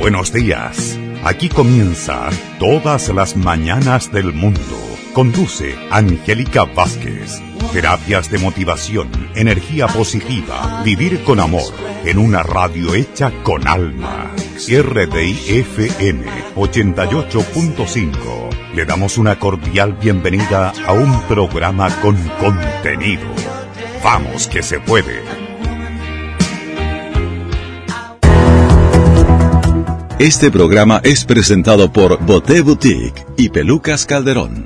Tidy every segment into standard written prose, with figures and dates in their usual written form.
Buenos días. Aquí comienza Todas las Mañanas del Mundo. Conduce Angélica Vázquez. Terapias de motivación, energía positiva, vivir con amor, en una radio hecha con alma. RDI FM 88.5. Le damos una cordial bienvenida a un programa con contenido. ¡Vamos que se puede! Este programa es presentado por Boté Boutique y Pelucas Calderón.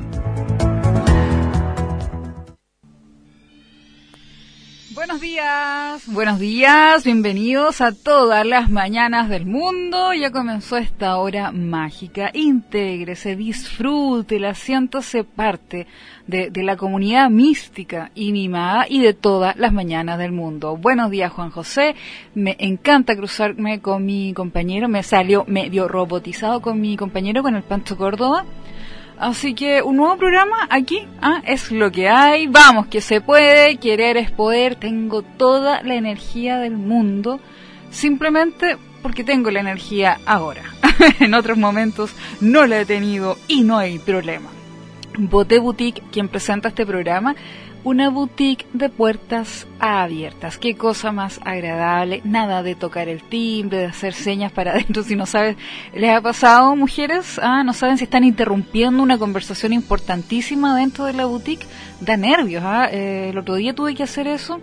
Buenos días, bienvenidos a Todas las Mañanas del Mundo. Ya comenzó esta hora mágica. Intégrese, disfrute, siéntase parte de la comunidad mística y mimada y de todas las mañanas del mundo. Buenos días, Juan José. Me encanta cruzarme con mi compañero. Me salió medio robotizado con mi compañero, con el Pancho Córdoba. Así que un nuevo programa aquí, es lo que hay. Vamos, que se puede, querer es poder. Tengo toda la energía del mundo, simplemente porque tengo la energía ahora. En otros momentos no la he tenido y no hay problema. Boté Boutique, quien presenta este programa, una boutique de puertas abiertas. Qué cosa más agradable, nada de tocar el timbre, de hacer señas para adentro. Si no sabes, ¿les ha pasado, mujeres? No saben si están interrumpiendo una conversación importantísima dentro de la boutique. Da nervios, el otro día tuve que hacer eso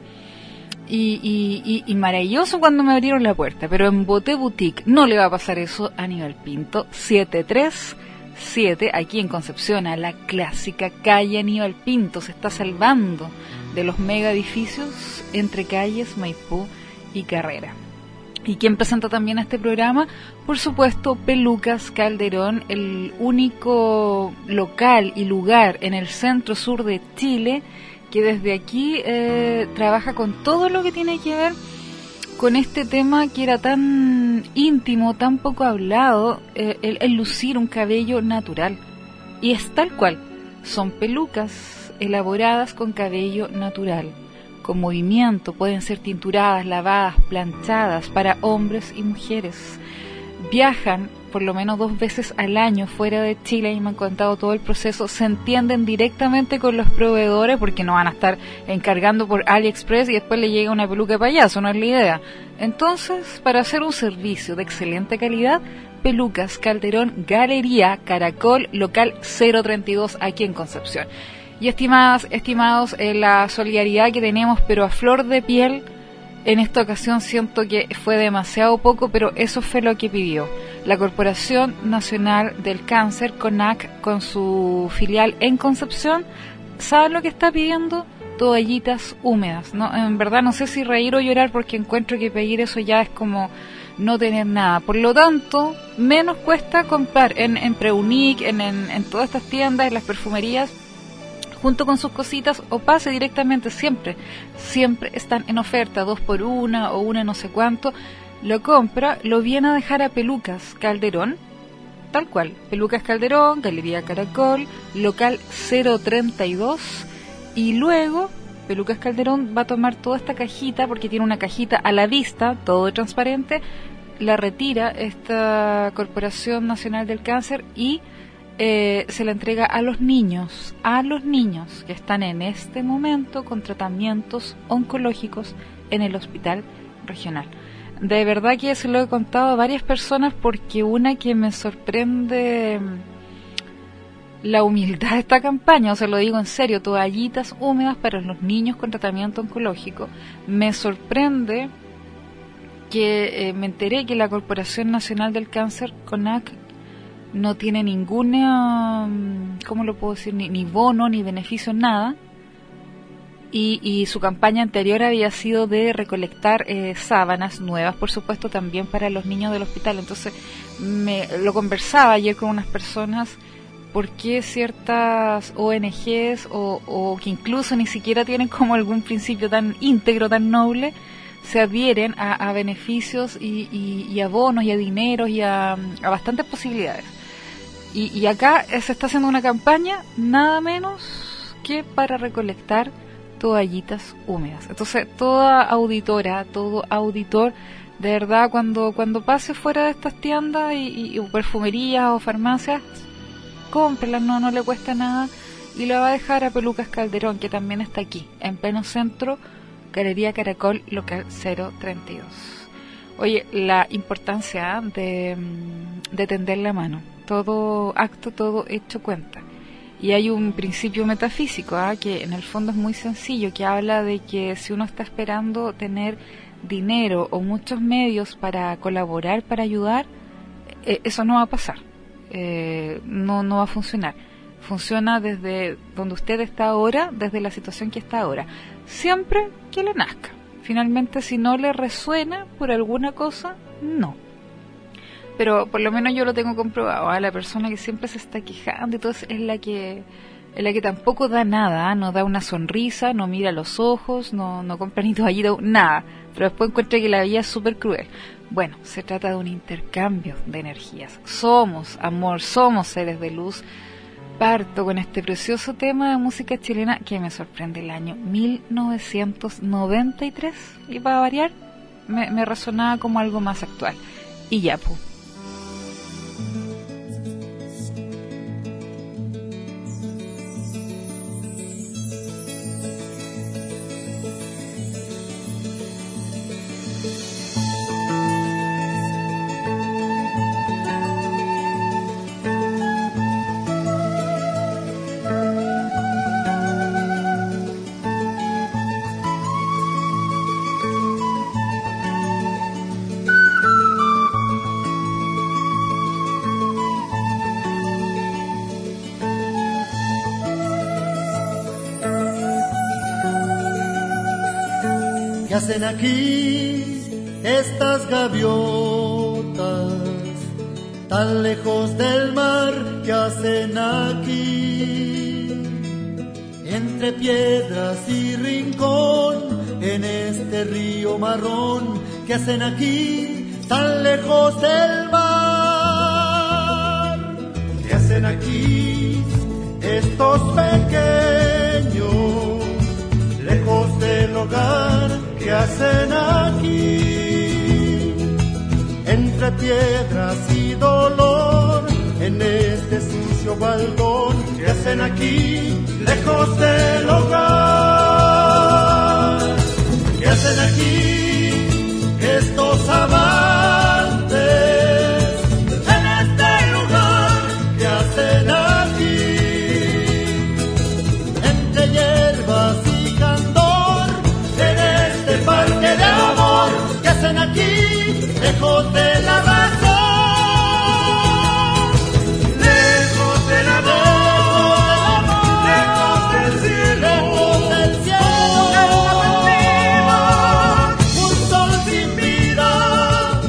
y maravilloso cuando me abrieron la puerta. Pero en Boté Boutique no le va a pasar eso a Aníbal Pinto, 737, aquí en Concepción, a la clásica calle Aníbal Pinto. Se está salvando de los mega edificios entre calles Maipú y Carrera. ¿Y quién presenta también este programa? Por supuesto, Pelucas Calderón, el único local y lugar en el centro sur de Chile que desde aquí trabaja con todo lo que tiene que ver con este tema que era tan íntimo, tan poco hablado, el lucir un cabello natural. Y es tal cual, son pelucas elaboradas con cabello natural, con movimiento, pueden ser tinturadas, lavadas, planchadas para hombres y mujeres. Viajan por lo menos 2 veces al año fuera de Chile y me han contado todo el proceso. Se entienden directamente con los proveedores porque no van a estar encargando por AliExpress y después le llega una peluca de payaso, no es la idea. Entonces, para hacer un servicio de excelente calidad, Pelucas Calderón, Galería Caracol, local 032 aquí en Concepción. Y estimadas, estimados, la solidaridad que tenemos, pero a flor de piel, en esta ocasión siento que fue demasiado poco, pero eso fue lo que pidió la Corporación Nacional del Cáncer, CONAC, con su filial en Concepción. ¿Saben lo que está pidiendo? Toallitas húmedas. No, en verdad no sé si reír o llorar porque encuentro que pedir eso ya es como no tener nada. Por lo tanto, menos cuesta comprar en Preunic, en todas estas tiendas, en las perfumerías, junto con sus cositas, o pase directamente, siempre están en oferta, 2x1 o 1 no sé cuánto. Lo compra, lo viene a dejar a Pelucas Calderón, tal cual, Pelucas Calderón, Galería Caracol, local 032, y luego Pelucas Calderón va a tomar toda esta cajita, porque tiene una cajita a la vista, todo transparente, la retira esta Corporación Nacional del Cáncer y se la entrega a los niños que están en este momento con tratamientos oncológicos en el hospital regional. De verdad que se lo he contado a varias personas porque una que me sorprende la humildad de esta campaña, o sea, lo digo en serio, toallitas húmedas para los niños con tratamiento oncológico. Me sorprende que me enteré que la Corporación Nacional del Cáncer, CONAC, no tiene ninguna, ¿cómo lo puedo decir? Ni bono, ni beneficio, nada. Y su campaña anterior había sido de recolectar sábanas nuevas, por supuesto, también para los niños del hospital. Entonces, lo conversaba ayer con unas personas, por qué ciertas ONGs o que incluso ni siquiera tienen como algún principio tan íntegro, tan noble, se adhieren a beneficios y a bonos y a dineros y a bastantes posibilidades. Y acá se está haciendo una campaña nada menos que para recolectar toallitas húmedas. Entonces, toda auditora, todo auditor De verdad, cuando pase fuera de estas tiendas y perfumerías o farmacias, cómprela, no le cuesta nada, y la va a dejar a Pelucas Calderón, que también está aquí, en pleno centro, Galería Caracol, local 032. Oye, la importancia de tender la mano, todo acto, todo hecho cuenta. Y hay un principio metafísico, que en el fondo es muy sencillo, que habla de que si uno está esperando tener dinero o muchos medios para colaborar, para ayudar, eso no va a pasar, no va a funcionar. Funciona desde donde usted está ahora, desde la situación que está ahora, siempre que le nazca. Finalmente, si no le resuena por alguna cosa, no. Pero por lo menos yo lo tengo comprobado. La persona que siempre se está quejando y todo es la que tampoco da nada, no da una sonrisa, no mira los ojos, no compra ni toallita, nada. Pero después encuentra que la vida es súper cruel. Bueno, se trata de un intercambio de energías. Somos amor, somos seres de luz. Parto con este precioso tema de música chilena que me sorprende, el año 1993, y para variar me resonaba como algo más actual. Y ya, pues. ¿Qué hacen aquí estas gaviotas tan lejos del mar? ¿Qué hacen aquí entre piedras y rincón en este río marrón? ¿Qué hacen aquí tan lejos del mar? ¿Qué hacen aquí estos pequeños lejos del hogar? ¿Qué hacen aquí entre piedras y dolor en este sucio baldón? ¿Qué hacen aquí lejos del hogar? ¿Qué hacen aquí estos amantes en este lugar? ¿Qué hacen aquí entre hierbas y candor en este parque de amor? ¿Qué hacen aquí lejos de la razón? Lejos del amor, lejos del cielo, de la mentira, un sol sin vida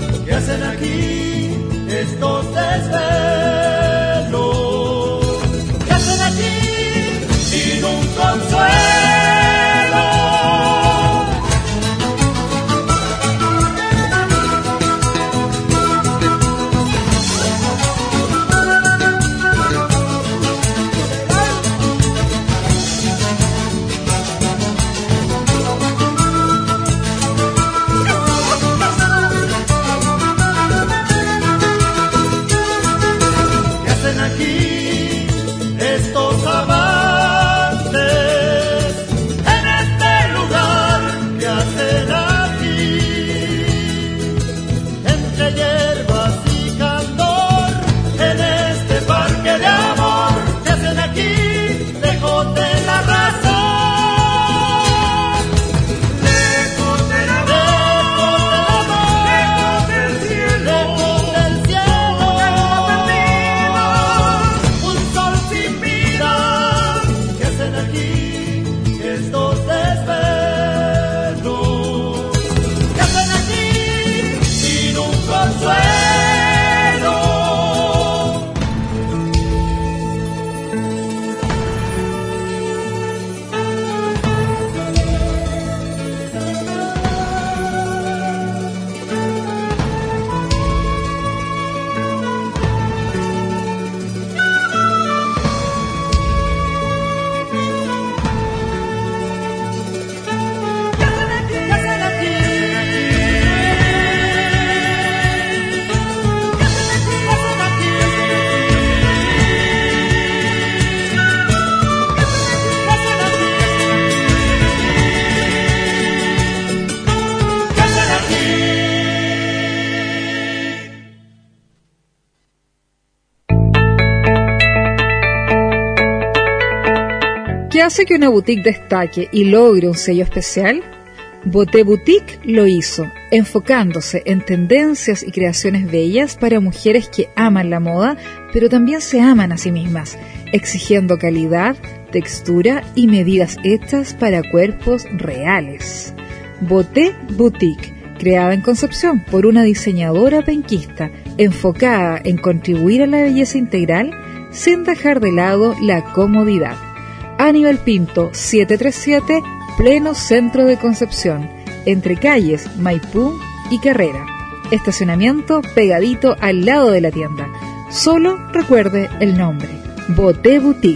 hace que una boutique destaque y logre un sello especial? Boté Boutique lo hizo, enfocándose en tendencias y creaciones bellas para mujeres que aman la moda, pero también se aman a sí mismas, exigiendo calidad, textura y medidas hechas para cuerpos reales. Boté Boutique, creada en Concepción por una diseñadora penquista, enfocada en contribuir a la belleza integral, sin dejar de lado la comodidad. Aníbal Pinto, 737, pleno centro de Concepción, entre calles Maipú y Carrera. Estacionamiento pegadito al lado de la tienda. Solo recuerde el nombre: Boté Boutique.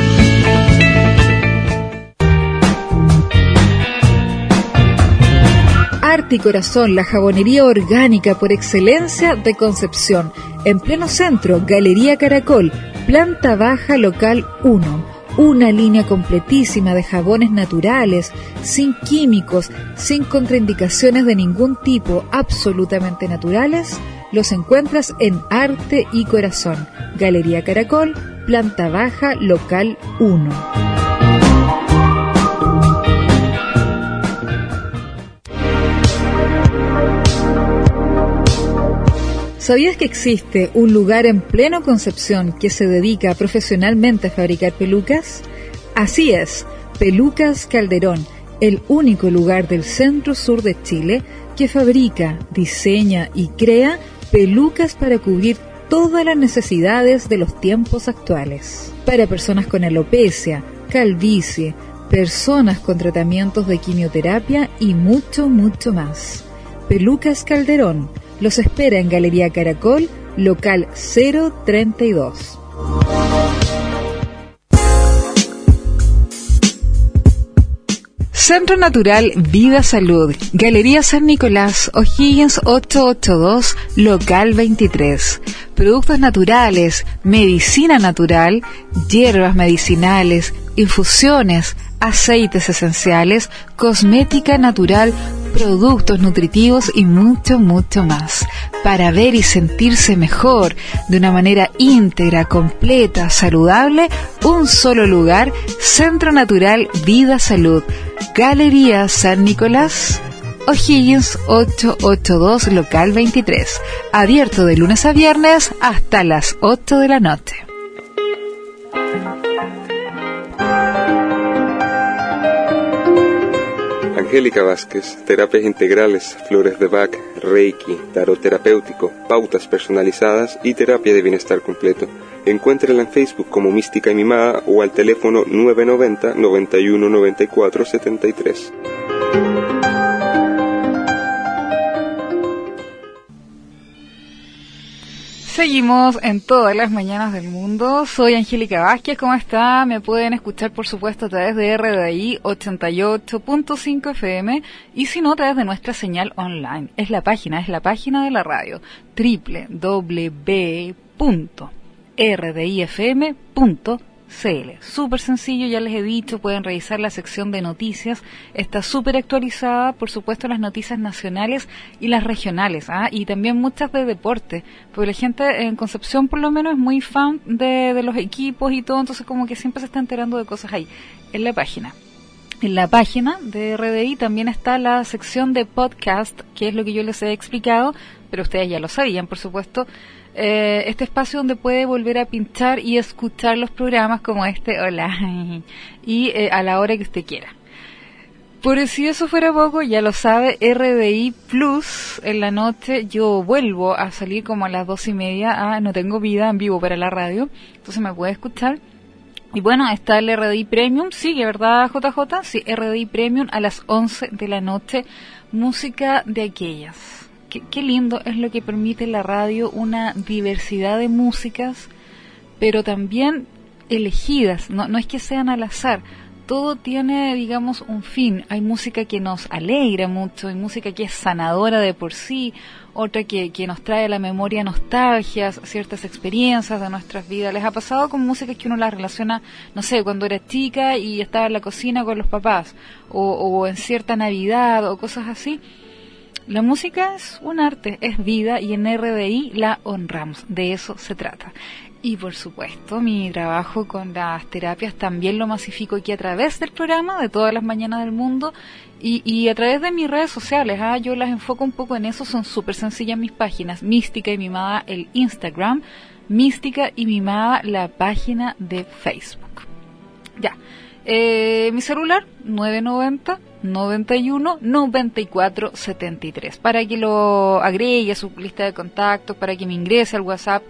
Arte y Corazón, la jabonería orgánica por excelencia de Concepción. En pleno centro, Galería Caracol, planta baja, local 1. Una línea completísima de jabones naturales, sin químicos, sin contraindicaciones de ningún tipo, absolutamente naturales. Los encuentras en Arte y Corazón, Galería Caracol, planta baja, local 1. ¿Sabías que existe un lugar en pleno Concepción que se dedica profesionalmente a fabricar pelucas? Así es, Pelucas Calderón, el único lugar del centro-sur de Chile que fabrica, diseña y crea pelucas para cubrir todas las necesidades de los tiempos actuales. Para personas con alopecia, calvicie, personas con tratamientos de quimioterapia y mucho, mucho más. Pelucas Calderón los espera en Galería Caracol, local 032. Centro Natural Vida Salud, Galería San Nicolás, O'Higgins 882, local 23. Productos naturales, medicina natural, hierbas medicinales, infusiones, aceites esenciales, cosmética natural, productos nutritivos y mucho, mucho más. Para ver y sentirse mejor, de una manera íntegra, completa, saludable, un solo lugar: Centro Natural Vida Salud, Galería San Nicolás, O'Higgins 882, local 23. Abierto de lunes a viernes hasta las 8 de la noche. Angélica Vázquez, terapias integrales, flores de Bach, Reiki, tarot terapéutico, pautas personalizadas y terapia de bienestar completo. Encuéntrala en Facebook como Mística y Mimada o al teléfono 990 91 94 73. Seguimos en todas las mañanas del mundo. Soy Angélica Vázquez, ¿cómo está? Me pueden escuchar, por supuesto, a través de RDI 88.5 FM y si no, a través de nuestra señal online. Es la página de la radio, www.rdifm.cl. Súper sencillo, ya les he dicho, pueden revisar la sección de noticias, está súper actualizada, por supuesto, las noticias nacionales y las regionales, y también muchas de deporte, porque la gente en Concepción por lo menos es muy fan de los equipos y todo, entonces como que siempre se está enterando de cosas ahí, en la página. En la página de RDI también está la sección de podcast, que es lo que yo les he explicado, pero ustedes ya lo sabían, por supuesto. Este espacio donde puede volver a pinchar y escuchar los programas como este, hola, y a la hora que usted quiera. Por si eso fuera poco, ya lo sabe, RDI Plus, en la noche yo vuelvo a salir como a las 2:30, no tengo vida en vivo para la radio, entonces me puede escuchar. Y bueno, está el RDI Premium, sigue, ¿verdad, JJ? Sí, RDI Premium a las 11 de la noche, música de aquellas. Qué lindo es lo que permite la radio, una diversidad de músicas, pero también elegidas, no es que sean al azar, todo tiene, digamos, un fin. Hay música que nos alegra mucho, hay música que es sanadora de por sí, otra que nos trae a la memoria nostalgias, ciertas experiencias de nuestras vidas. ¿Les ha pasado con música que uno la relaciona, no sé, cuando era chica y estaba en la cocina con los papás, o en cierta Navidad, o cosas así? La música es un arte, es vida, y en RDI la honramos, de eso se trata. Y por supuesto, mi trabajo con las terapias también lo masifico aquí a través del programa de todas las mañanas del mundo y a través de mis redes sociales. Yo las enfoco un poco en eso, son súper sencillas mis páginas, Mística y Mimada el Instagram, Mística y Mimada la página de Facebook. Ya. Mi celular 990-91-94-73 para que lo agregue a su lista de contactos, para que me ingrese al WhatsApp.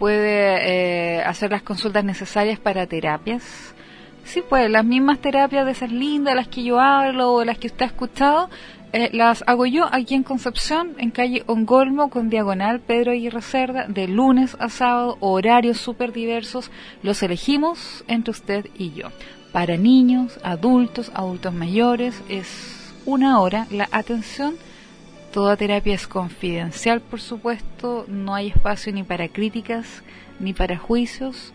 Puede hacer las consultas necesarias para terapias. Sí, pues las mismas terapias de esas lindas, las que yo hablo o las que usted ha escuchado, las hago yo aquí en Concepción, en calle Ongolmo con diagonal Pedro Aguirre Cerda, de lunes a sábado, horarios súper diversos, los elegimos entre usted y yo. Para niños, adultos mayores, es 1 hora la atención. Toda terapia es confidencial, por supuesto, no hay espacio ni para críticas, ni para juicios.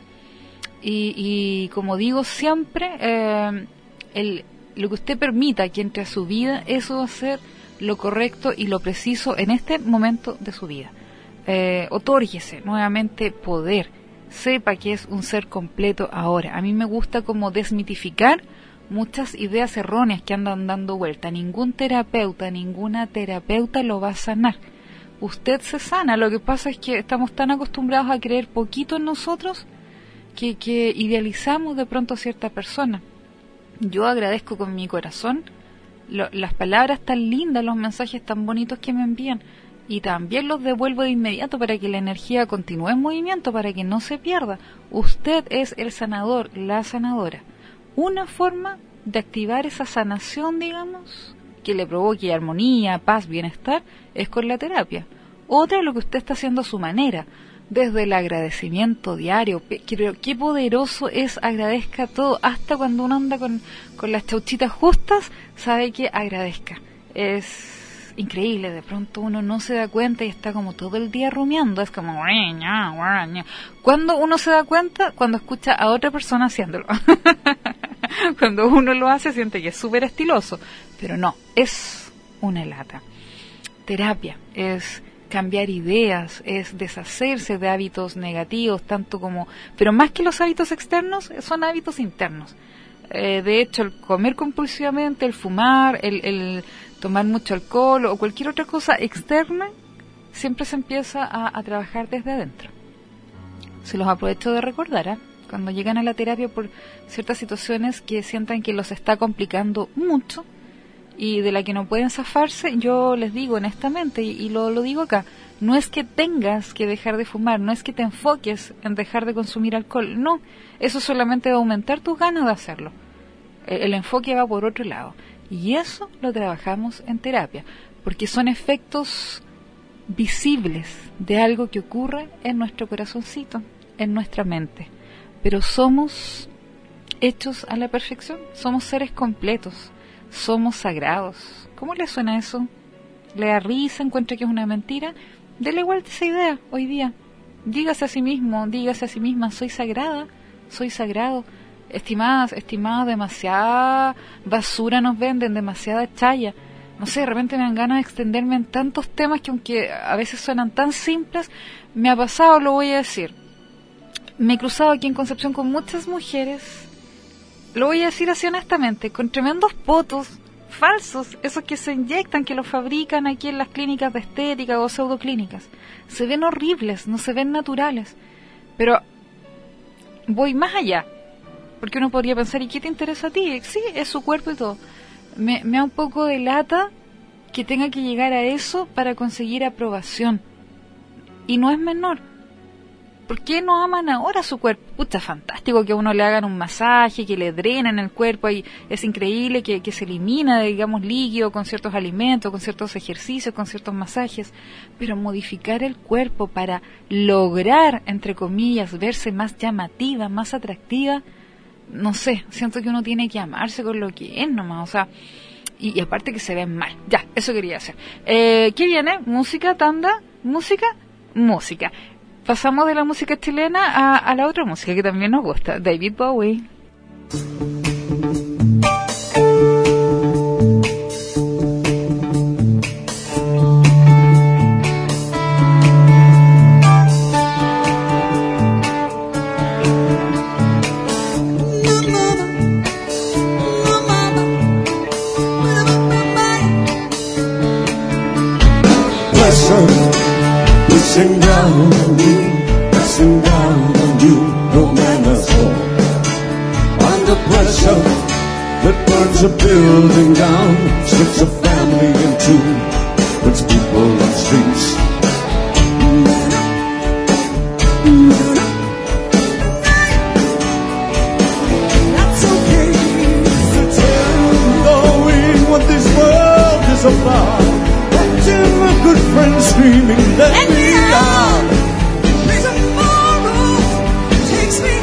Y como digo siempre, lo que usted permita que entre a su vida, eso va a ser lo correcto y lo preciso en este momento de su vida. Otórguese nuevamente poder. Sepa que es un ser completo ahora. A mí me gusta como desmitificar muchas ideas erróneas que andan dando vuelta. Ningún terapeuta, ninguna terapeuta lo va a sanar. Usted se sana. Lo que pasa es que estamos tan acostumbrados a creer poquito en nosotros que idealizamos de pronto a cierta persona. Yo agradezco con mi corazón las palabras tan lindas, los mensajes tan bonitos que me envían. Y también los devuelvo de inmediato para que la energía continúe en movimiento, para que no se pierda. Usted es el sanador, la sanadora. Una forma de activar esa sanación, digamos, que le provoque armonía, paz, bienestar, es con la terapia. Otra es lo que usted está haciendo a su manera, desde el agradecimiento diario. Qué poderoso es, agradezca todo, hasta cuando uno anda con las chauchitas justas, sabe que agradezca. Es increíble, de pronto uno no se da cuenta y está como todo el día rumiando, es como cuando uno se da cuenta, cuando escucha a otra persona haciéndolo. Cuando uno lo hace siente que es súper estiloso, pero no, es una lata. Terapia es cambiar ideas, es deshacerse de hábitos negativos, tanto como, pero más que los hábitos externos, son hábitos internos. De hecho, el comer compulsivamente, el fumar, el tomar mucho alcohol o cualquier otra cosa externa, siempre se empieza a trabajar desde adentro. Se los aprovecho de recordar, cuando llegan a la terapia por ciertas situaciones que sientan que los está complicando mucho y de la que no pueden zafarse, yo les digo honestamente, y lo digo acá, no es que tengas que dejar de fumar, no es que te enfoques en dejar de consumir alcohol, no, eso solamente va a aumentar tus ganas de hacerlo. El enfoque va por otro lado. Y eso lo trabajamos en terapia, porque son efectos visibles de algo que ocurre en nuestro corazoncito, en nuestra mente. Pero somos hechos a la perfección, somos seres completos, somos sagrados. ¿Cómo le suena eso? ¿Le da risa? ¿Encuentra que es una mentira? Dele vuelta esa idea hoy día. Dígase a sí mismo, dígase a sí misma, soy sagrada, soy sagrado. Estimadas, demasiada basura nos venden, demasiada chaya. No sé, de repente me dan ganas de extenderme en tantos temas que aunque a veces suenan tan simples, me ha pasado, lo voy a decir. Me he cruzado aquí en Concepción con muchas mujeres, lo voy a decir así honestamente, con tremendos potos falsos, esos que se inyectan, que los fabrican aquí en las clínicas de estética o pseudoclínicas. Se ven horribles, no se ven naturales. Pero voy más allá. Porque uno podría pensar, ¿y qué te interesa a ti? Sí, es su cuerpo y todo. Me da un poco de lata que tenga que llegar a eso para conseguir aprobación. Y no es menor. ¿Por qué no aman ahora su cuerpo? Pucha, fantástico que a uno le hagan un masaje, que le drenen el cuerpo, y es increíble que se elimina, digamos, líquido con ciertos alimentos, con ciertos ejercicios, con ciertos masajes. Pero modificar el cuerpo para lograr, entre comillas, verse más llamativa, más atractiva, no sé, siento que uno tiene que amarse con lo que es nomás, o sea, y aparte que se ven mal. Ya, eso quería hacer. ¿Qué viene? ¿Música, tanda? ¿Música? Música. Pasamos de la música chilena a la otra música que también nos gusta, David Bowie. pressure pushing down on you, pressing down on you, no manners home. Under pressure that burns a building down, splits a family in two, puts people on streets. That's okay to tell, knowing what this world is about. Watching a good friend screaming, let me out. Tomorrow takes me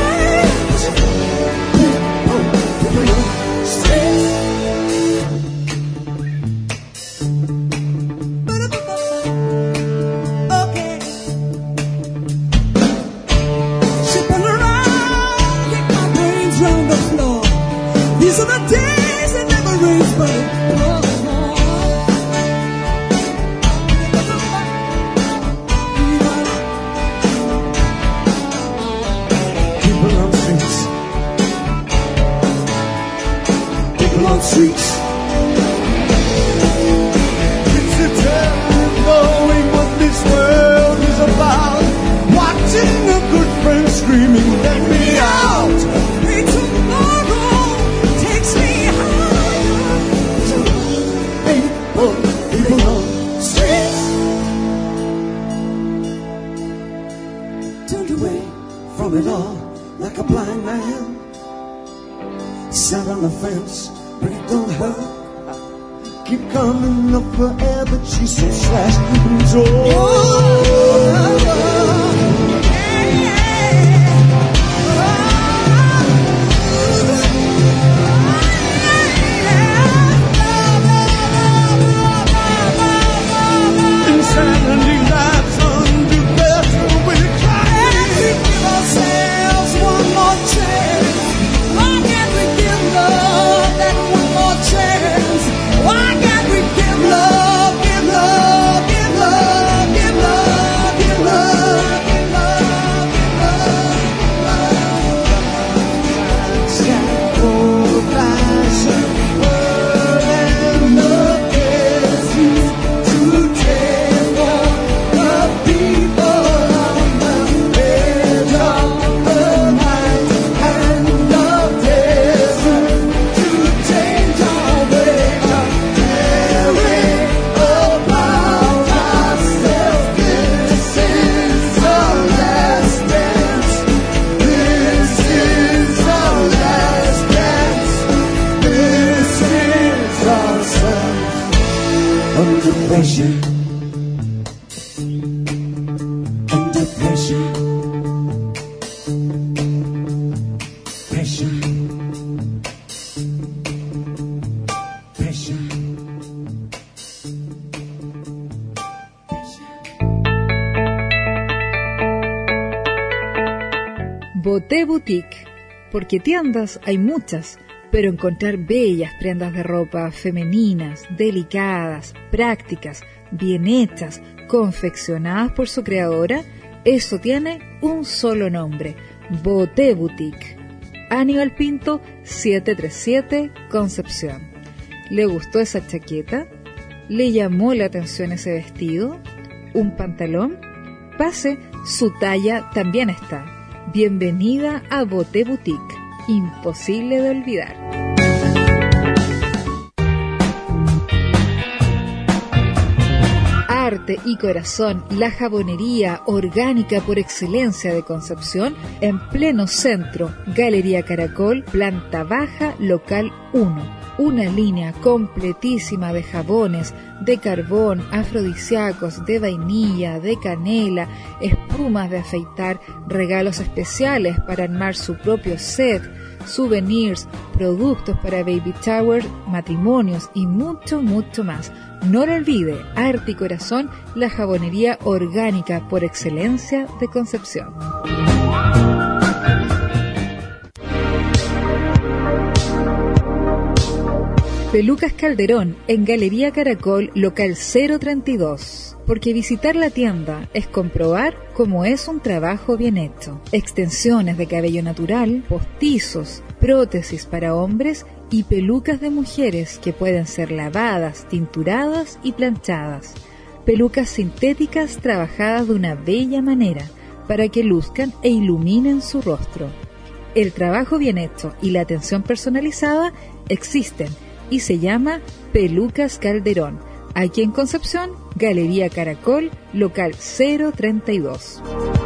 streets. It's a tale knowing what this world is about. Watching a good friend screaming, let me out. Hey, tomorrow takes me higher. People on the streets turned away from it all like a blind man. Sat on the fence, but it don't hurt. Keep coming up for air, but she's so slashed and insanity lies untogether with crying. Let's give ourselves one more chance. Why can't we give love that one more chance? Why can't we give love, give love, give love, give love, give love, give love, give love, sacrificing world and the business to take on the people on the edge of the night and the desert to change our way of caring about ourselves. This is our last dance. This is our last dance. This is ourselves under pressure. Under pressure. Pressure. Pressure. Boté Boutique, porque tiendas hay muchas, pero encontrar bellas prendas de ropa femeninas, delicadas, prácticas, bien hechas, confeccionadas por su creadora, eso tiene un solo nombre: Boté Boutique. Aníbal Pinto, 737, Concepción. ¿Le gustó esa chaqueta? ¿Le llamó la atención ese vestido? ¿Un pantalón? Pase, su talla también está. Bienvenida a Boté Boutique, imposible de olvidar. Arte y corazón, la jabonería orgánica por excelencia de Concepción, en pleno centro, Galería Caracol, planta baja, local 1. Una línea completísima de jabones, de carbón, afrodisíacos, de vainilla, de canela, espumas de afeitar, regalos especiales para armar su propio set, souvenirs, productos para baby shower, matrimonios y mucho, mucho más. No lo olvide, Arte y Corazón, la jabonería orgánica por excelencia de Concepción. Pelucas Calderón, en Galería Caracol, local 032. Porque visitar la tienda es comprobar cómo es un trabajo bien hecho. Extensiones de cabello natural, postizos, prótesis para hombres y pelucas de mujeres que pueden ser lavadas, tinturadas y planchadas. pelucas sintéticas trabajadas de una bella manera para que luzcan e iluminen su rostro. El trabajo bien hecho y la atención personalizada existen y se llama Pelucas Calderón. Aquí en Concepción, Galería Caracol, local 032.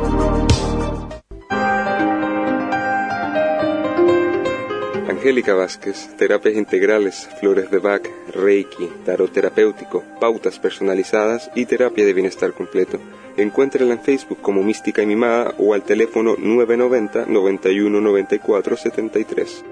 Angélica Vázquez, terapias integrales, flores de Bach, Reiki, tarot terapéutico, pautas personalizadas y terapia de bienestar completo. Encuéntrela en Facebook como Mística y Mimada o al teléfono 990 91 94 73.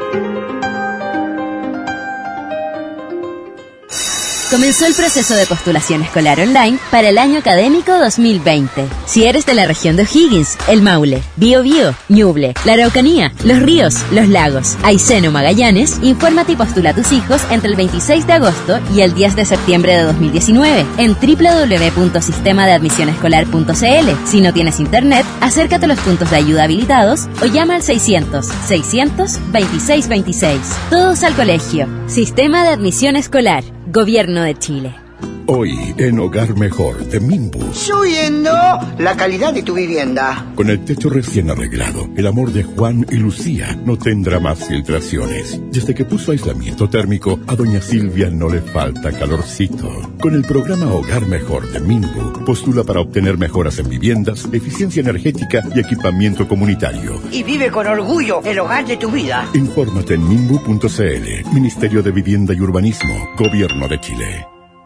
Comenzó el proceso de postulación escolar online para el año académico 2020. Si eres de la región de O'Higgins, El Maule, Biobío, Ñuble, la Araucanía, Los Ríos, Los Lagos, Aysén o Magallanes, infórmate y postula a tus hijos entre el 26 de agosto y el 10 de septiembre de 2019 en www.sistemadeadmisionescolar.cl. Si no tienes internet, acércate a los puntos de ayuda habilitados o llama al 600-600-2626. Todos al colegio. Sistema de Admisión Escolar. Gobierno de Chile. Hoy en Hogar Mejor de Minbu. Subiendo la calidad de tu vivienda. Con el techo recién arreglado, el amor de Juan y Lucía no tendrá más filtraciones. Desde que puso aislamiento térmico, a doña Silvia no le falta calorcito. Con el programa Hogar Mejor de Minbu, postula para obtener mejoras en viviendas, eficiencia energética y equipamiento comunitario. Y vive con orgullo el hogar de tu vida. Infórmate en minbu.cl. Ministerio de Vivienda y Urbanismo, Gobierno de Chile.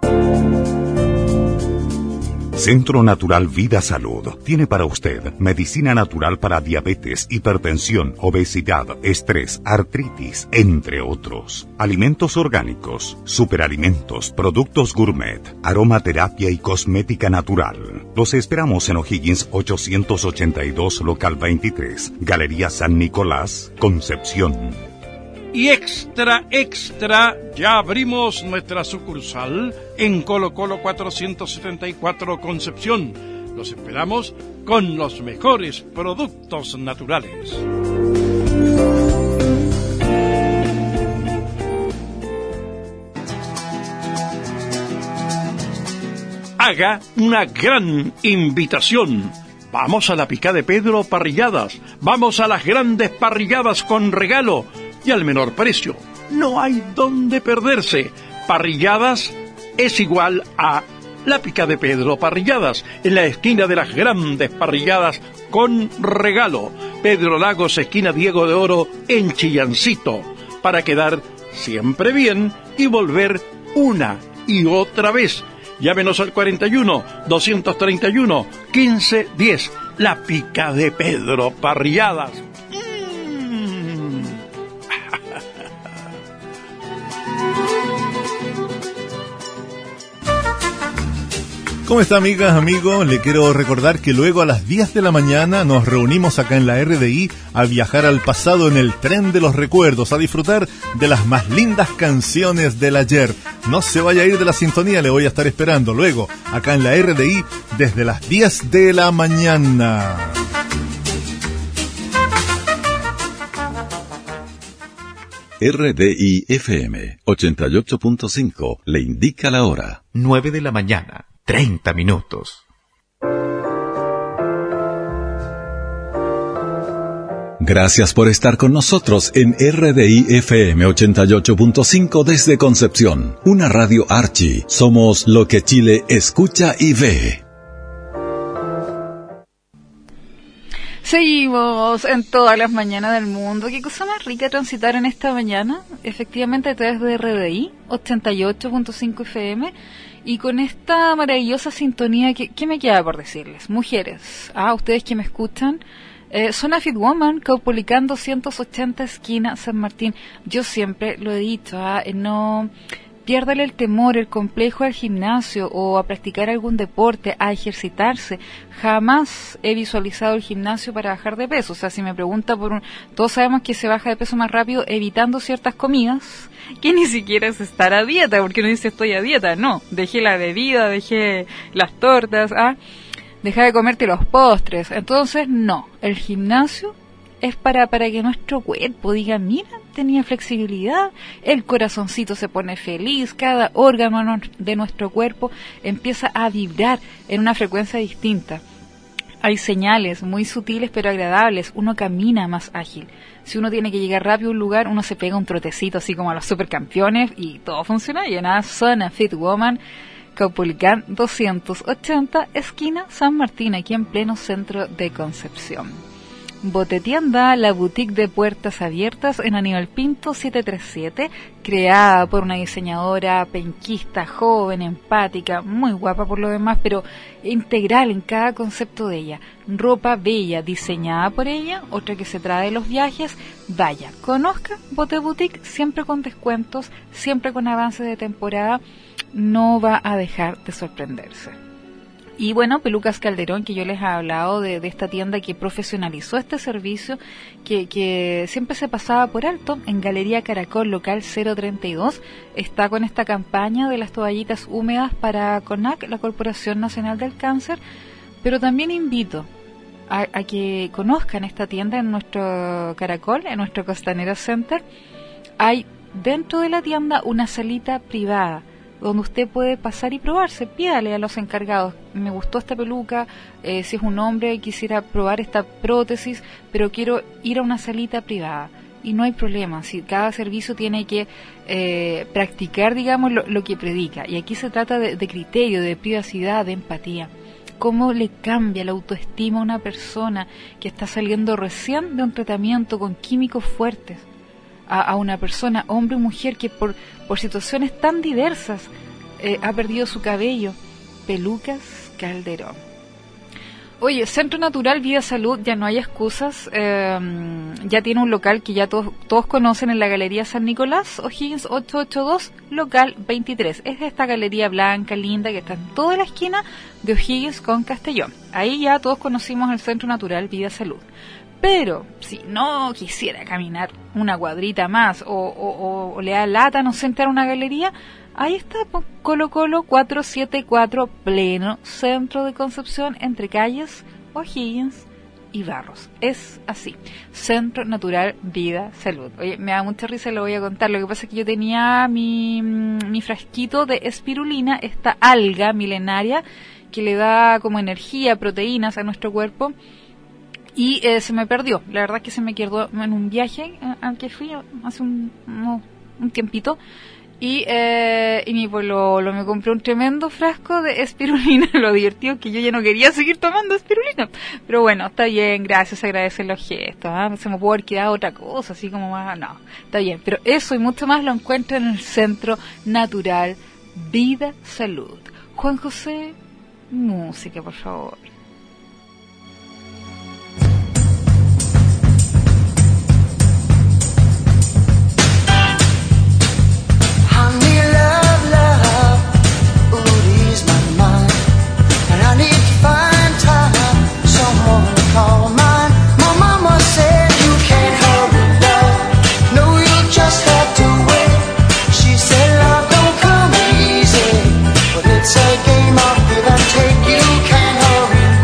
Centro Natural Vida Salud tiene para usted medicina natural para diabetes, hipertensión, obesidad, estrés, artritis, entre otros. Alimentos orgánicos, superalimentos, productos gourmet, aromaterapia y cosmética natural. Los esperamos en O'Higgins 882, local 23, Galería San Nicolás, Concepción. Y extra, ya abrimos nuestra sucursal en Colo Colo 474 Concepción. Los esperamos con los mejores productos naturales. Haga una gran invitación. Vamos a la Picá de Pedro Parrilladas. Vamos a las grandes parrilladas con regalo y al menor precio. No hay dónde perderse. Parrilladas es igual a la Picá de Pedro Parrilladas, en la esquina de las grandes parrilladas con regalo. Pedro Lagos, esquina Diego de Oro, en Chillancito, para quedar siempre bien y volver una y otra vez. Llámenos al 41-231-1510. La Picá de Pedro Parrilladas. ¿Cómo está, amigas, amigos? Le quiero recordar que luego a las 10 de la mañana nos reunimos acá en la RDI a viajar al pasado en el tren de los recuerdos, a disfrutar de las más lindas canciones del ayer. No se vaya a ir de la sintonía, le voy a estar esperando luego acá en la RDI desde las 10 de la mañana. RDI FM 88.5 le indica la hora. 9 de la mañana. 30 minutos. Gracias por estar con nosotros en RDI FM 88.5 desde Concepción, una radio Archi. Somos lo que Chile escucha y ve. Seguimos en todas las mañanas del mundo. Qué cosa más rica transitar en esta mañana, efectivamente a través de RDI 88.5 FM. Y con esta maravillosa sintonía, ¿qué me queda por decirles? Mujeres, ustedes que me escuchan, Zona Fit Woman, Caupolicán 280, esquina San Martín. Yo siempre lo he dicho, no piérdale el temor, el complejo al gimnasio o a practicar algún deporte, a ejercitarse. Jamás he visualizado el gimnasio para bajar de peso. O sea, si me pregunta todos sabemos que se baja de peso más rápido evitando ciertas comidas, que ni siquiera es estar a dieta, porque no dice estoy a dieta, no. Dejé la bebida, dejé las tortas, deja de comerte los postres. Entonces, no. El gimnasio es para que nuestro cuerpo diga, mira, tenía flexibilidad, el corazoncito se pone feliz, cada órgano de nuestro cuerpo empieza a vibrar en una frecuencia distinta. Hay señales muy sutiles pero agradables, uno camina más ágil. Si uno tiene que llegar rápido a un lugar, uno se pega un trotecito así como a los supercampeones y todo funciona. Y nada, Zona Fit Woman, Caupolicán 280, esquina San Martín, aquí en pleno centro de Concepción. Botetienda, la boutique de puertas abiertas en Aníbal Pinto 737, creada por una diseñadora penquista, joven, empática, muy guapa por lo demás, pero integral en cada concepto de ella. Ropa bella, diseñada por ella, otra que se trae de los viajes. Vaya, conozca Bote Boutique, siempre con descuentos, siempre con avances de temporada, no va a dejar de sorprenderse. Y bueno, Pelucas Calderón, que yo les he hablado de esta tienda que profesionalizó este servicio, que siempre se pasaba por alto, en Galería Caracol, local 032, está con esta campaña de las toallitas húmedas para CONAC, la Corporación Nacional del Cáncer, pero también invito a que conozcan esta tienda en nuestro Caracol, en nuestro Costanera Center. Hay dentro de la tienda una salita privada, donde usted puede pasar y probarse. Pídale a los encargados, me gustó esta peluca, si es un hombre quisiera probar esta prótesis, pero quiero ir a una salita privada. Y no hay problema, si cada servicio tiene que practicar, digamos, lo que predica. Y aquí se trata de criterio, de privacidad, de empatía. ¿Cómo le cambia la autoestima a una persona que está saliendo recién de un tratamiento con químicos fuertes? A una persona, hombre o mujer, que por situaciones tan diversas ha perdido su cabello. Pelucas Calderón. Oye, Centro Natural Vida Salud, ya no hay excusas, ya tiene un local que ya todos conocen en la Galería San Nicolás, O'Higgins 882, local 23. Es esta galería blanca, linda, que está en toda la esquina de O'Higgins con Castellón. Ahí ya todos conocimos el Centro Natural Vida Salud. Pero si no quisiera caminar una cuadrita más o le da lata, no sé, entrar a una galería, ahí está, Colo Colo 474, pleno centro de Concepción, entre calles O'Higgins y Barros. Es así, Centro Natural Vida Salud. Oye, me da mucha risa, lo voy a contar. Lo que pasa es que yo tenía mi frasquito de espirulina, esta alga milenaria que le da como energía, proteínas a nuestro cuerpo. Y se me perdió, la verdad es que se me quedó en un viaje al que fui hace un tiempito. Y mi pololo me compró un tremendo frasco de espirulina. Lo divertido es que yo ya no quería seguir tomando espirulina. Pero bueno, está bien, gracias, agradecen los gestos. Se me pudo haber quedado otra cosa, así como más, no, está bien. Pero eso y mucho más lo encuentro en el Centro Natural Vida Salud. Juan José, música, por favor. It's a game of give and take. You can't hurry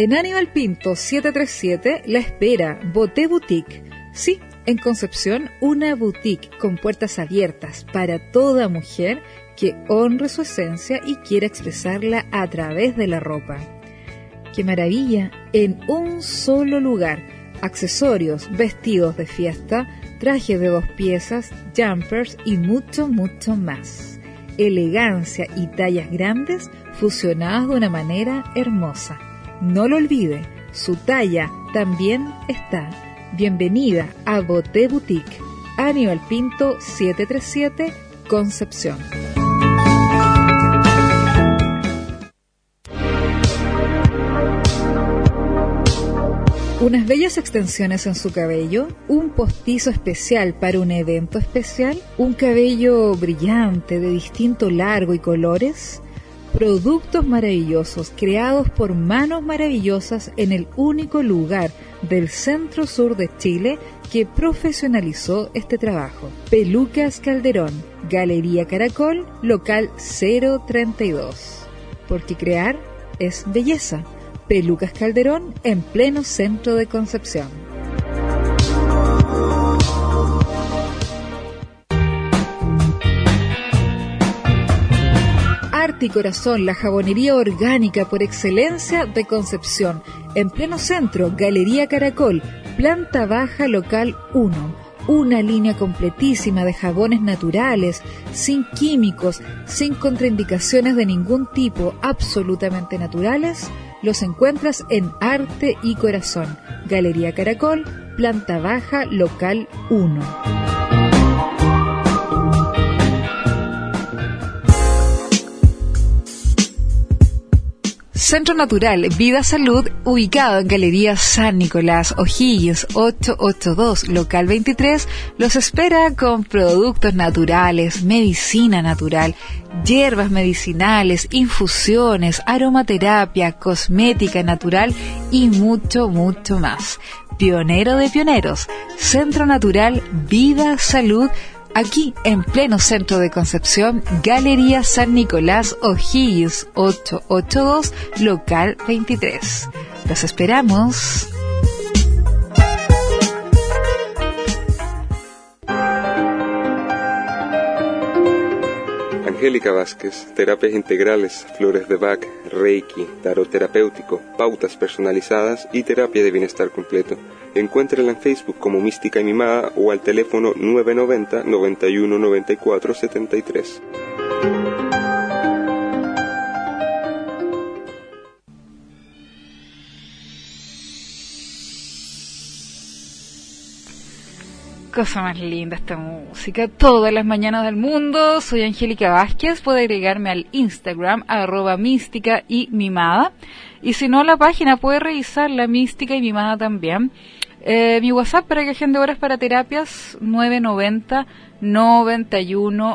En Aníbal Pinto 737 la espera Boté Boutique. Sí, en Concepción, una boutique con puertas abiertas para toda mujer que honre su esencia y quiera expresarla a través de la ropa. ¡Qué maravilla! En un solo lugar. Accesorios, vestidos de fiesta, trajes de 2 piezas, jumpers y mucho, mucho más. Elegancia y tallas grandes fusionadas de una manera hermosa. No lo olvide, su talla también está. Bienvenida a Boté Boutique, Aníbal Pinto 737, Concepción. Unas bellas extensiones en su cabello, un postizo especial para un evento especial, un cabello brillante de distinto largo y colores, productos maravillosos creados por manos maravillosas en el único lugar del centro-sur de Chile que profesionalizó este trabajo. Pelucas Calderón, Galería Caracol, local 032. Porque crear es belleza. Pelucas Calderón, en pleno centro de Concepción. Arte y Corazón, la jabonería orgánica por excelencia de Concepción. En pleno centro, Galería Caracol, planta baja, local 1. Una línea completísima de jabones naturales, sin químicos, sin contraindicaciones de ningún tipo, absolutamente naturales. Los encuentras en Arte y Corazón, Galería Caracol, planta baja, local 1. Centro Natural Vida Salud, ubicado en Galería San Nicolás, O'Higgins 882, local 23, los espera con productos naturales, medicina natural, hierbas medicinales, infusiones, aromaterapia, cosmética natural y mucho, mucho más. Pionero de pioneros, Centro Natural Vida Salud, aquí en pleno centro de Concepción, Galería San Nicolás, O'Higgins 882, local 23. Los esperamos. Angélica Vázquez, terapias integrales, flores de Bach, Reiki, tarot terapéutico, pautas personalizadas y terapia de bienestar completo. Encuéntrala en Facebook como Mística y Mimada o al teléfono 990 91 94 73. Cosa más linda esta música, todas las mañanas del mundo. Soy Angélica Vázquez, puede agregarme al Instagram, @mística y mimada, y si no, la página puede revisar la Mística y Mimada también. Mi WhatsApp para que agende horas para terapias, 990 91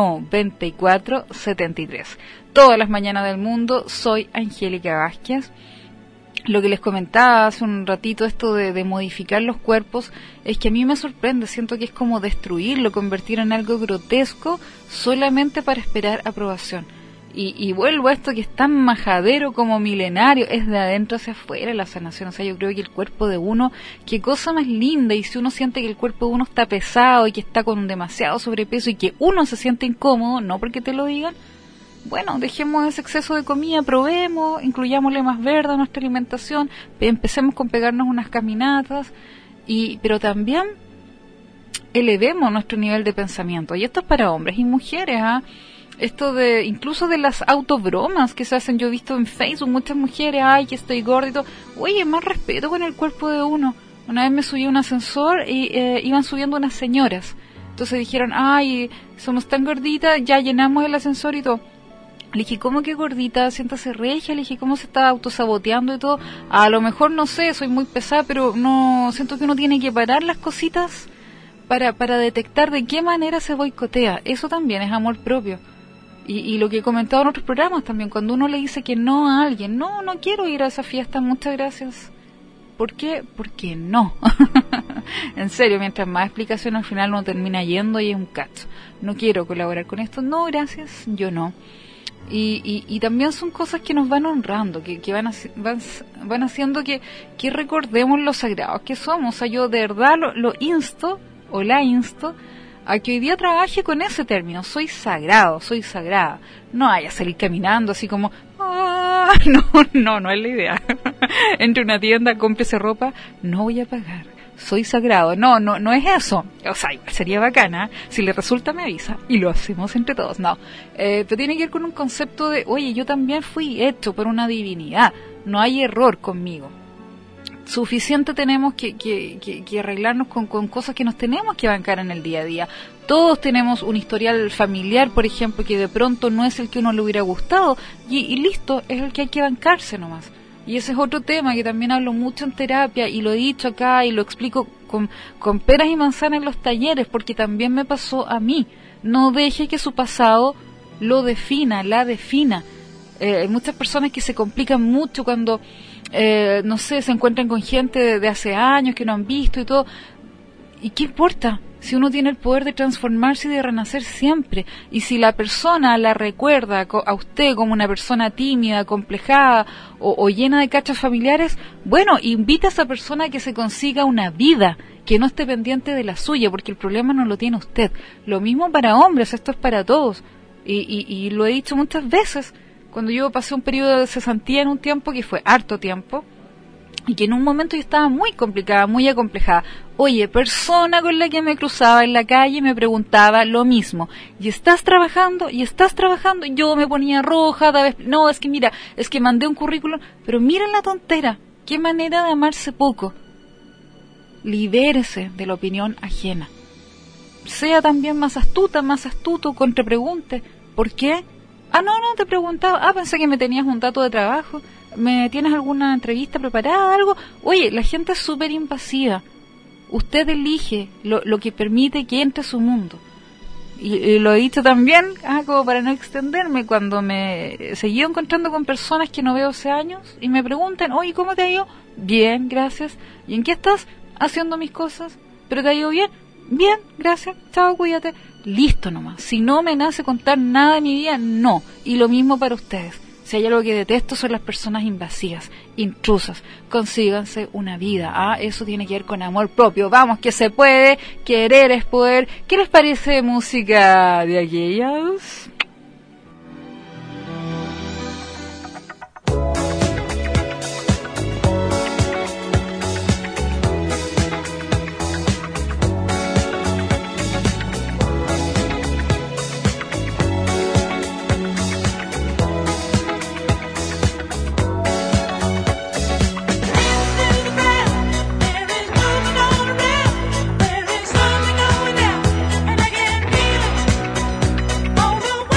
94 73. Todas las mañanas del mundo, soy Angélica Vázquez. Lo que les comentaba hace un ratito, esto de modificar los cuerpos, es que a mí me sorprende, siento que es como destruirlo, convertir en algo grotesco solamente para esperar aprobación. Y vuelvo a esto que es tan majadero como milenario, es de adentro hacia afuera la sanación. O sea, yo creo que el cuerpo de uno, qué cosa más linda, y si uno siente que el cuerpo de uno está pesado y que está con demasiado sobrepeso y que uno se siente incómodo, no porque te lo digan, bueno, dejemos ese exceso de comida, probemos, incluyámosle más verde a nuestra alimentación, empecemos con pegarnos unas caminatas, pero también elevemos nuestro nivel de pensamiento. Y esto es para hombres y mujeres, esto de, incluso de las autobromas que se hacen, yo he visto en Facebook muchas mujeres, ay, que estoy gordito, oye, más respeto con el cuerpo de uno. Una vez me subí a un ascensor y iban subiendo unas señoras, entonces dijeron, ay, somos tan gorditas, ya llenamos el ascensor y todo. Le dije, ¿cómo que gordita? Siéntase regia. Le dije, ¿cómo se está autosaboteando y todo? A lo mejor, no sé, soy muy pesada, pero no siento que uno tiene que parar las cositas para detectar de qué manera se boicotea. Eso también es amor propio. Y lo que he comentado en otros programas también, cuando uno le dice que no a alguien, no quiero ir a esa fiesta, muchas gracias. ¿Por qué? Porque no. En serio, mientras más explicación al final uno termina yendo y es un cacho. No quiero colaborar con esto, no, gracias, yo no. Y también son cosas que nos van honrando, que van haciendo que recordemos lo sagrados que somos. O sea, yo de verdad lo insto, o la insto, a que hoy día trabaje con ese término. Soy sagrado, soy sagrada. No vaya a salir caminando así como, no es la idea. Entre una tienda, cómprese ropa, no voy a pagar. Soy sagrado. No es eso. O sea, igual sería bacana. Si le resulta, me avisa. Y lo hacemos entre todos. No. Pero tiene que ver con un concepto de, oye, yo también fui hecho por una divinidad. No hay error conmigo. Suficiente tenemos que arreglarnos con cosas que nos tenemos que bancar en el día a día. Todos tenemos un historial familiar, por ejemplo, que de pronto no es el que uno le hubiera gustado. Y listo, es el que hay que bancarse nomás. Y ese es otro tema que también hablo mucho en terapia, y lo he dicho acá y lo explico con peras y manzanas en los talleres, porque también me pasó a mí. No deje que su pasado lo defina, la defina. Hay muchas personas que se complican mucho cuando, no sé, se encuentran con gente de hace años que no han visto y todo. ¿Y qué importa? Si uno tiene el poder de transformarse y de renacer siempre, y si la persona la recuerda a usted como una persona tímida, acomplejada o llena de cachas familiares, bueno, invita a esa persona a que se consiga una vida, que no esté pendiente de la suya, porque el problema no lo tiene usted. Lo mismo para hombres, esto es para todos, y lo he dicho muchas veces, cuando yo pasé un periodo de cesantía en un tiempo que fue harto tiempo, y que en un momento yo estaba muy complicada, muy acomplejada. Oye, persona con la que me cruzaba en la calle me preguntaba lo mismo. ¿Y estás trabajando? ¿Y estás trabajando? Yo me ponía roja, no, es que mira, es que mandé un currículum. Pero miren la tontera, qué manera de amarse poco. Libérese de la opinión ajena. Sea también más astuto, contrapregunte. ¿Por qué? No te preguntaba. Pensé que me tenías un dato de trabajo. ¿Me tienes alguna entrevista preparada, algo? Oye, la gente es súper invasiva. Usted elige lo que permite que entre a su mundo. Y lo he dicho también, como para no extenderme, cuando me seguí encontrando con personas que no veo hace años y me preguntan, oye, ¿cómo te ha ido? Bien, gracias. ¿Y en qué estás? Haciendo mis cosas. ¿Pero te ha ido bien? Bien, gracias. Chao, cuídate. Listo nomás. Si no me nace contar nada de mi vida, no. Y lo mismo para ustedes. Si hay algo que detesto son las personas invasivas, intrusas. Consíganse una vida. Eso tiene que ver con amor propio. Vamos, que se puede. Querer es poder. ¿Qué les parece música de aquellas? All the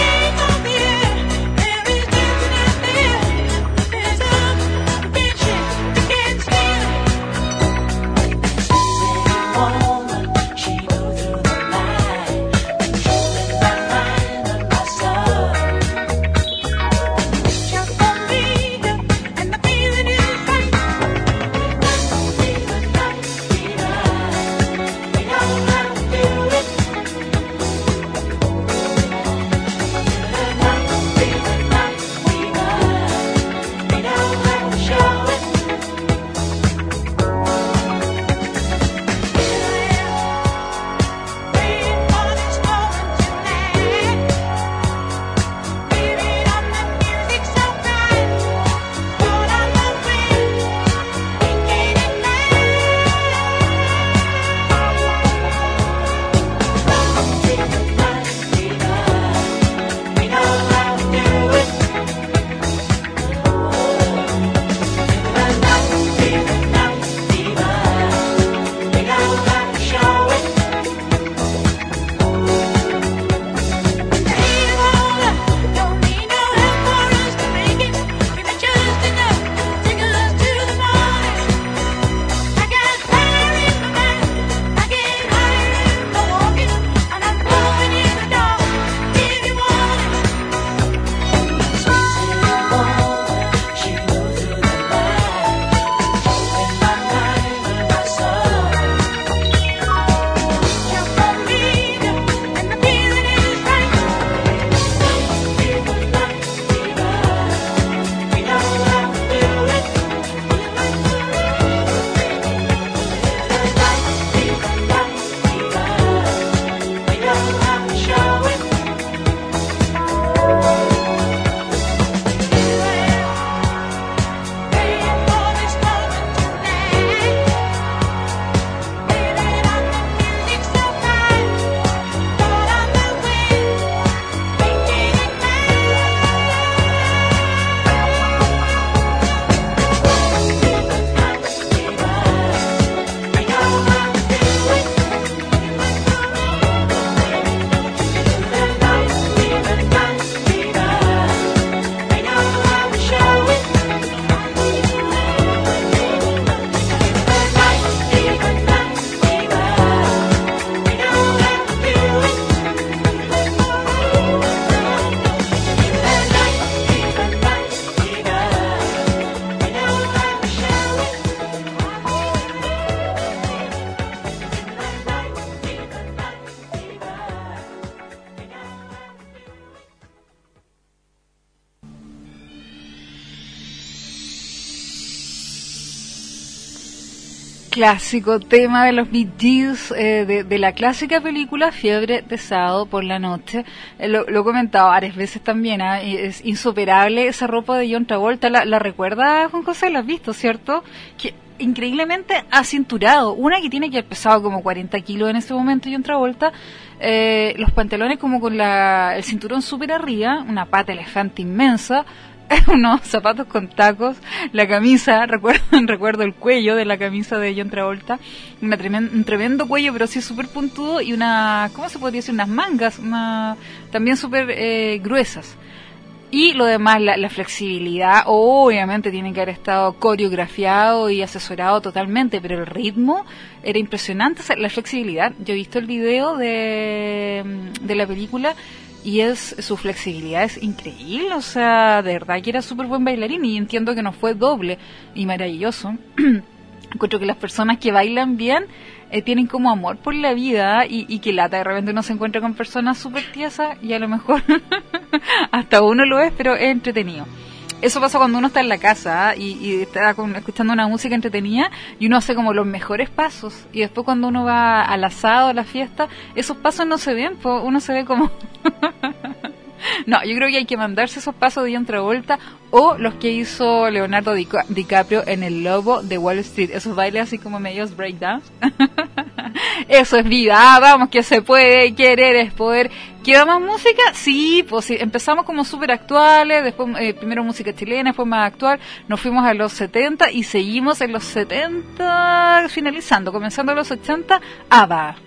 clásico tema de los Bee Gees, de la clásica película Fiebre de Sábado por la Noche. Lo he comentado varias veces también, es insuperable esa ropa de John Travolta. ¿La recuerda, Juan José? ¿La has visto, cierto? Que increíblemente acinturado. Una que tiene que haber pesado como 40 kilos en ese momento John Travolta. Los pantalones como con el cinturón súper arriba, una pata elefante inmensa, unos zapatos con tacos, la camisa, recuerdo el cuello de la camisa de John Travolta, un tremendo cuello, pero sí súper puntudo, y ¿cómo se podría decir? Unas mangas, también súper gruesas. Y lo demás, la flexibilidad, obviamente tiene que haber estado coreografiado y asesorado totalmente, pero el ritmo era impresionante, o sea, la flexibilidad. Yo he visto el video de la película y su flexibilidad es increíble, o sea, de verdad que era súper buen bailarín, y entiendo que no fue doble y maravilloso. Encuentro que las personas que bailan bien tienen como amor por la vida, y que lata de repente uno se encuentra con personas súper tiesas y a lo mejor hasta uno lo es, pero es entretenido. Eso pasa cuando uno está en la casa y está escuchando una música entretenida y uno hace como los mejores pasos, y después cuando uno va al asado, a la fiesta, esos pasos no se ven, uno se ve como... No, yo creo que hay que mandarse esos pasos de John Travolta o los que hizo Leonardo DiCaprio en El Lobo de Wall Street, esos bailes así como medios breakdance. Eso es vida, vamos que se puede, querer es poder. ¿Queda más música? Sí, pues sí, empezamos como súper actuales, después primero música chilena, después más actual, nos fuimos a los 70 y seguimos en los 70, finalizando, comenzando a los 80, ABBA.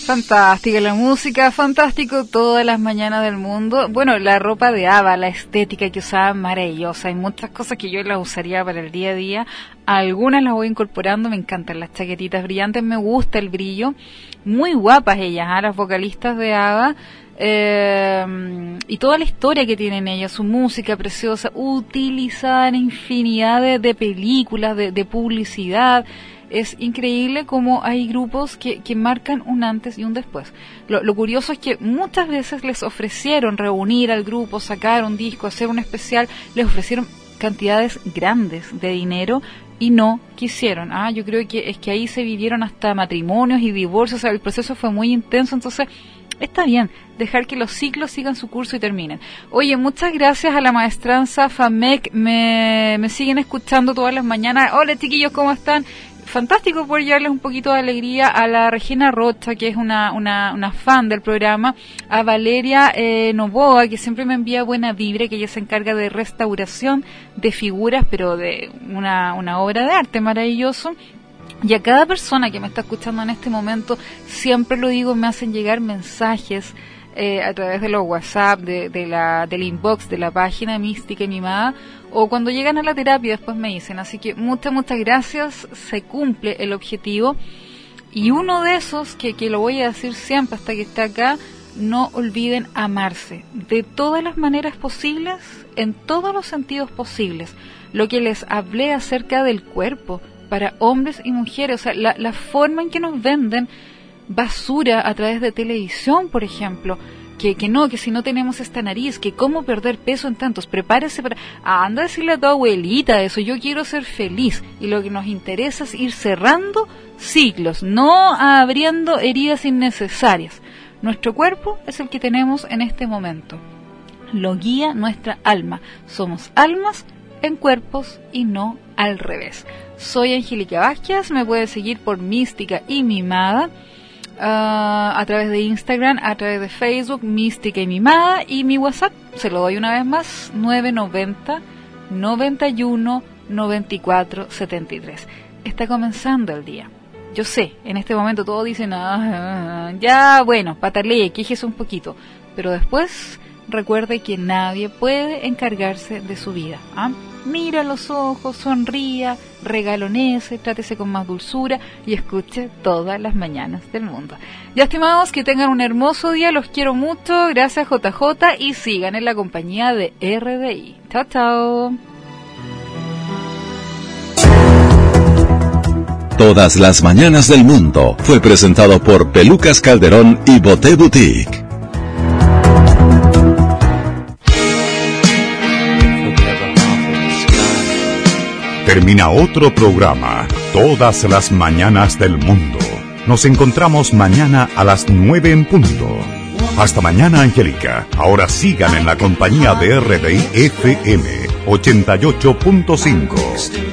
Fantástica la música, fantástico todas las mañanas del mundo. Bueno, la ropa de ABBA, la estética que usaban, maravillosa. Hay muchas cosas que yo las usaría para el día a día. Algunas las voy incorporando, me encantan las chaquetitas brillantes, me gusta el brillo. Muy guapas ellas, las vocalistas de ABBA. Y toda la historia que tienen ellas, su música preciosa, utilizada en infinidad de películas, de publicidad. Es increíble cómo hay grupos que marcan un antes y un después. Lo curioso es que muchas veces les ofrecieron reunir al grupo, sacar un disco, hacer un especial, les ofrecieron cantidades grandes de dinero y no quisieron. Yo creo que es que ahí se vivieron hasta matrimonios y divorcios, o sea, el proceso fue muy intenso, entonces está bien dejar que los ciclos sigan su curso y terminen. Oye, muchas gracias a la maestranza FAMEC, me siguen escuchando todas las mañanas. Hola chiquillos, ¿cómo están? Fantástico poder llevarles un poquito de alegría a la Regina Rocha, que es una fan del programa, a Valeria Novoa, que siempre me envía buena vibra, que ella se encarga de restauración de figuras, pero de una obra de arte maravilloso. Y a cada persona que me está escuchando en este momento, siempre lo digo, me hacen llegar mensajes a través de los WhatsApp, del inbox de la página Mística y Mimada, o cuando llegan a la terapia después me dicen. Así que muchas gracias, se cumple el objetivo. Y uno de esos, que lo voy a decir siempre hasta que esté acá, no olviden amarse de todas las maneras posibles, en todos los sentidos posibles. Lo que les hablé acerca del cuerpo para hombres y mujeres, o sea, la forma en que nos venden basura a través de televisión, por ejemplo, que si no tenemos esta nariz, que cómo perder peso en tantos, prepárese para... anda a decirle a tu abuelita eso, yo quiero ser feliz, y lo que nos interesa es ir cerrando ciclos, no abriendo heridas innecesarias. Nuestro cuerpo es el que tenemos en este momento, lo guía nuestra alma, somos almas en cuerpos y no al revés. Soy Angélica Vázquez, me puedes seguir por Mística y Mimada, a través de Instagram, a través de Facebook, Mística y Mimada, y mi WhatsApp, se lo doy una vez más, 990 91 94 73. Está comenzando el día. Yo sé, en este momento todos dicen, ya, bueno, patalee, quéjese un poquito, pero después recuerde que nadie puede encargarse de su vida. Mira los ojos, sonría, regalonece, trátese con más dulzura y escuche todas las mañanas del mundo. Ya, estimados, que tengan un hermoso día, los quiero mucho, gracias JJ, y sigan en la compañía de RDI. Chao, chao. Todas las mañanas del mundo fue presentado por Pelucas Calderón y Boté Boutique. Termina otro programa, Todas las mañanas del mundo. Nos encontramos mañana a las 9 en punto. Hasta mañana, Angélica. Ahora sigan en la compañía de RDI FM 88.5.